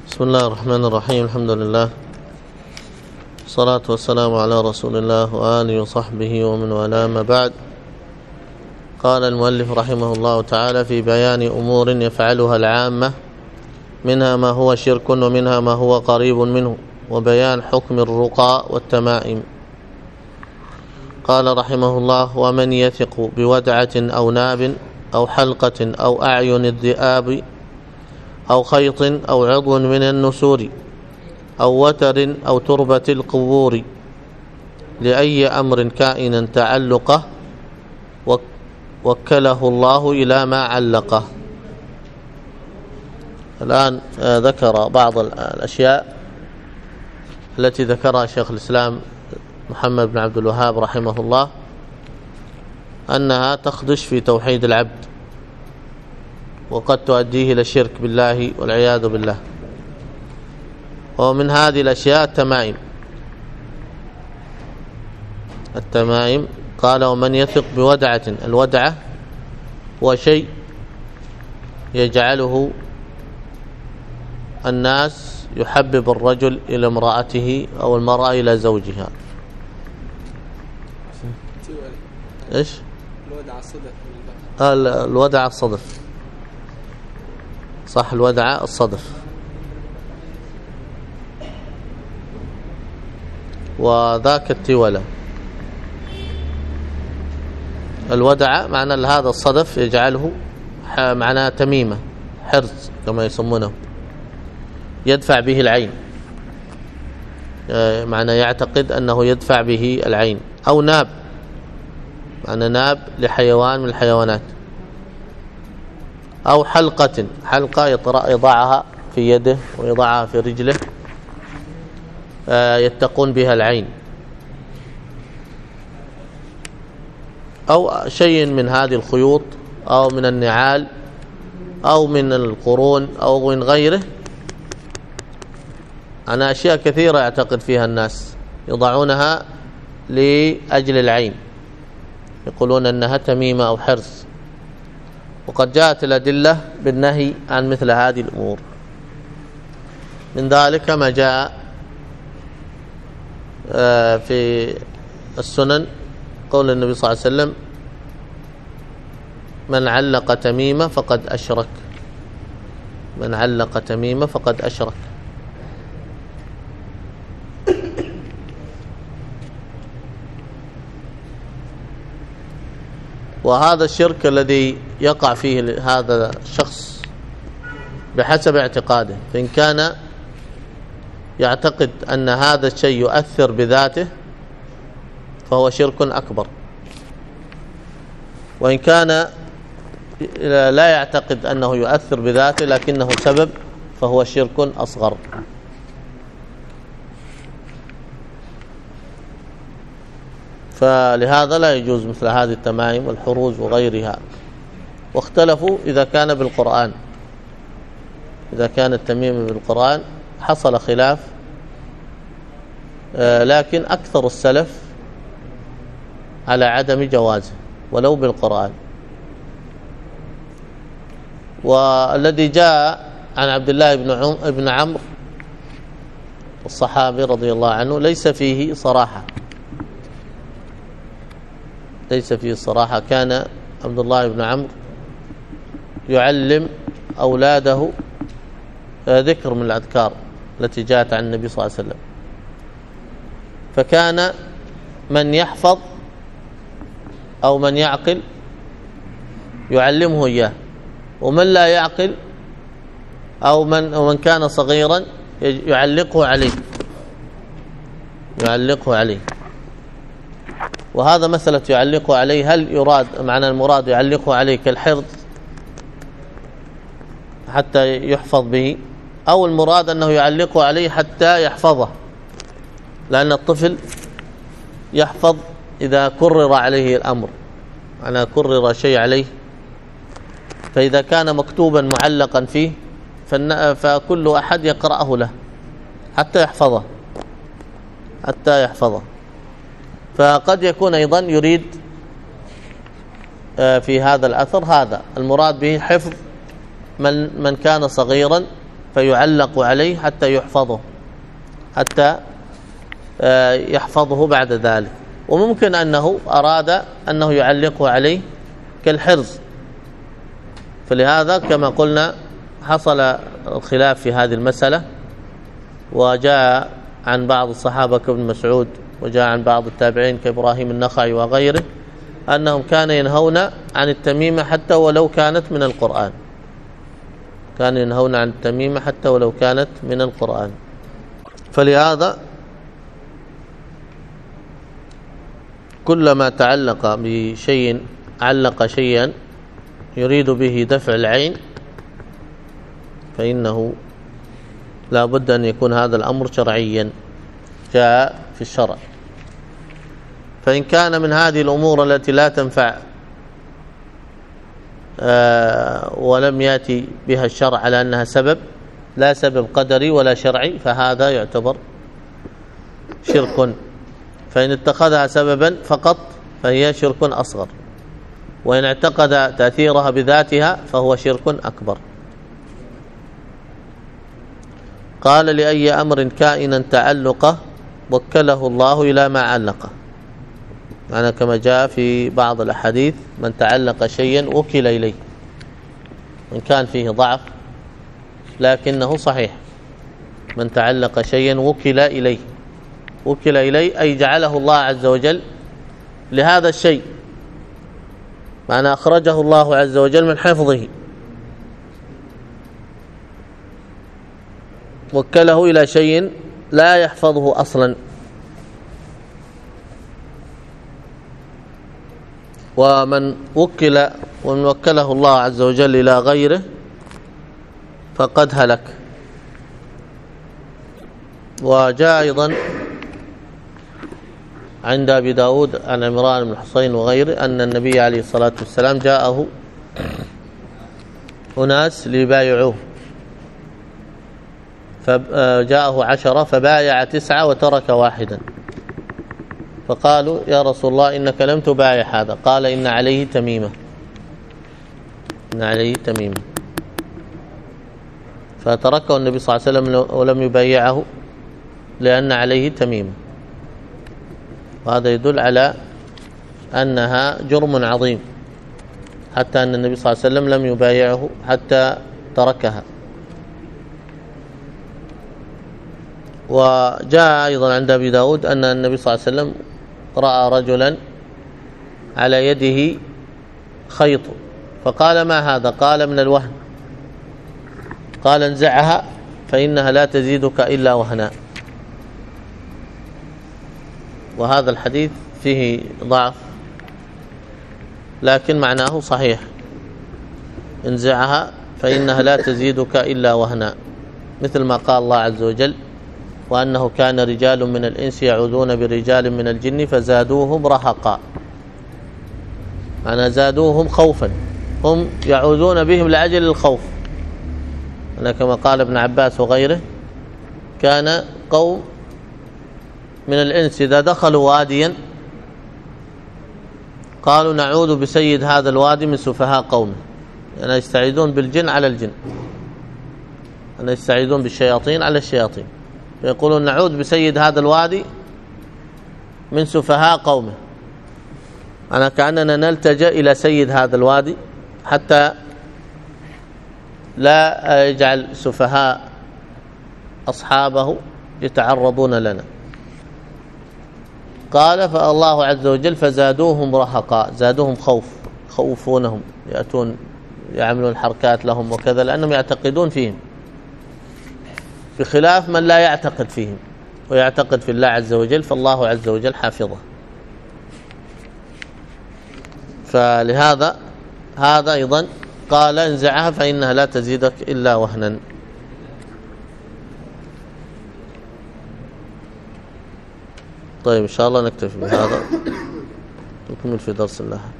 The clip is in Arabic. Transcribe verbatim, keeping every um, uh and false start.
بسم الله الرحمن الرحيم. الحمد لله والصلاة والسلام على رسول الله وآله وصحبه ومن والاه، ما بعد. قال المؤلف رحمه الله تعالى: في بيان أمور يفعلها العامة، منها ما هو شرك ومنها ما هو قريب منه، وبيان حكم الرقى والتمائم. قال رحمه الله: ومن يثق بودعة أو ناب أو حلقة أو أعين الذئاب أو خيط أو عضو من النسور أو وتر أو تربة القبور لأي أمر كائنا تعلقه وكله الله إلى ما علقه. الآن ذكر بعض الأشياء التي ذكرها شيخ الإسلام محمد بن عبد الوهاب رحمه الله أنها تخدش في توحيد العبد وقد تؤديه إلى الشرك بالله والعياذ بالله. ومن هذه الأشياء التمائم. التمائم قال: ومن يثق بودعة. الودعة هو شيء يجعله الناس يحبب الرجل إلى امرأته أو المرأة إلى زوجها. إيش؟ الودعة الصدف. الودعة الصدف، صح، الودعة الصدف. وذاك التولة. الودعة معنى هذا الصدف يجعله معناه تميمة، حرز كما يسمونه، يدفع به العين، معنى يعتقد أنه يدفع به العين. أو ناب، معنى ناب لحيوان من الحيوانات. أو حلقة، حلقة يضعها في يده ويضعها في رجله يتقون بها العين. أو شيء من هذه الخيوط أو من النعال أو من القرون أو من غيره. أنا أشياء كثيرة يعتقد فيها الناس يضعونها لأجل العين، يقولون أنها تميمة أو حرز. وقد جاءت الأدلة بالنهي عن مثل هذه الأمور. من ذلك ما جاء في السنن قول النبي صلى الله عليه وسلم: من علق تميمة فقد أشرك. من علق تميمة فقد أشرك. وهذا الشرك الذي يقع فيه هذا الشخص بحسب اعتقاده، فإن كان يعتقد أن هذا الشيء يؤثر بذاته فهو شرك أكبر، وإن كان لا يعتقد أنه يؤثر بذاته لكنه سبب فهو شرك أصغر. فلهذا لا يجوز مثل هذه التمائم والحروز وغيرها. واختلفوا إذا كان بالقرآن، إذا كان التميم بالقرآن حصل خلاف، لكن أكثر السلف على عدم جوازه ولو بالقرآن. والذي جاء عن عبد الله بن عمرو الصحابي رضي الله عنه ليس فيه صراحة، ليس فيه صراحة. كان عبد الله بن عمرو يعلم أولاده ذكر من الأذكار التي جاءت عن النبي صلى الله عليه وسلم، فكان من يحفظ أو من يعقل يعلمه إياه، ومن لا يعقل أو من, أو من كان صغيرا يعلقه عليه يعلقه عليه وهذا مسألة يعلقه عليه، هل يراد معنى المراد يعلقه عليه كالحرز حتى يحفظ به، أو المراد أنه يعلقه عليه حتى يحفظه؟ لأن الطفل يحفظ إذا كرر عليه الأمر، معنى كرر شيء عليه. فإذا كان مكتوبا معلقا فيه فكل أحد يقرأه له حتى يحفظه حتى يحفظه فقد يكون أيضا يريد في هذا الأثر هذا المراد به حفظ من من كان صغيرا فيعلق عليه حتى يحفظه حتى يحفظه بعد ذلك. وممكن أنه أراد أنه يعلقه عليه كالحرز، فلهذا كما قلنا حصل الخلاف في هذه المسألة، وجاء عن بعض الصحابة كابن مسعود وجاء عن بعض التابعين كإبراهيم النخعي وغيره أنهم كانوا ينهون عن التميمة حتى ولو كانت من القرآن، كانوا ينهون عن التميمة حتى ولو كانت من القرآن. فلهذا كلما تعلق بشيء علق شيئا يريد به دفع العين فإنه لا بد أن يكون هذا الأمر شرعيا جاء في الشرع. فإن كان من هذه الأمور التي لا تنفع آه ولم يأتي بها الشرع على أنها سبب، لا سبب قدري ولا شرعي، فهذا يعتبر شرك. فإن اتخذها سببا فقط فهي شرك أصغر، وإن اعتقد تأثيرها بذاتها فهو شرك أكبر. قال لأي أمر كائنا تعلقه وكله الله إلى ما علقه، معنى كما جاء في بعض الأحاديث من تعلق شيئا وكل إليه، إن كان فيه ضعف لكنه صحيح، من تعلق شيئا وكل إليه، وكل إليه أي جعله الله عز وجل لهذا الشيء، معنى أخرجه الله عز وجل من حفظه وكله إلى شيء لا يحفظه أصلا. ومن وكل ومن وكله الله عز وجل إلى غيره فقد هلك. وجاء أيضا عند أبي داود عن عمران بن حسين وغيره أن النبي عليه الصلاة والسلام جاءه أناس ليبايعوه، فجاءه عشرة فبايع تسعة وترك واحدا، فقالوا يا رسول الله إنك لم تبايع هذا، قال إن عليه تميمة، إن عليه تميمة، فتركه النبي صلى الله عليه وسلم ولم يبايعه لأن عليه تميمة. وهذا يدل على أنها جرم عظيم، حتى أن النبي صلى الله عليه وسلم لم يبايعه حتى تركها. وجاء أيضا عند أبي داود أن النبي صلى الله عليه وسلم رأى رجلا على يده خيط فقال ما هذا؟ قال من الوهن، قال انزعها فإنها لا تزيدك إلا وهنا. وهذا الحديث فيه ضعف لكن معناه صحيح، انزعها فإنها لا تزيدك إلا وهنا، مثل ما قال الله عز وجل وأنه كان رجال من الإنس يعوذون برجال من الجن فزادوهم رهقا، معنى زادوهم خوفا، هم يعوذون بهم لأجل الخوف. أنا كما قال ابن عباس وغيره كان قوم من الإنس إذا دخلوا واديا قالوا نعوذ بسيد هذا الوادي من سفهاء قومه، يعني يستعيذون بالجن على الجن، يعني يستعيذون بالشياطين على الشياطين، يقولون نعوذ بسيد هذا الوادي من سفهاء قومه، أنا كأننا نلتجأ إلى سيد هذا الوادي حتى لا يجعل سفهاء أصحابه يتعرضون لنا. قال فالله عز وجل فزادوهم رهقا، زادوهم خوف، خوفونهم، يأتون يعملون حركات لهم وكذا لأنهم يعتقدون فيهم، بخلاف من لا يعتقد فيهم ويعتقد في الله عز وجل، فالله عز وجل حافظه. فلهذا هذا أيضا قال انزعها فإنها لا تزيدك إلا وهنا. طيب إن شاء الله نكتفي بهذا، نكمل في درس الله.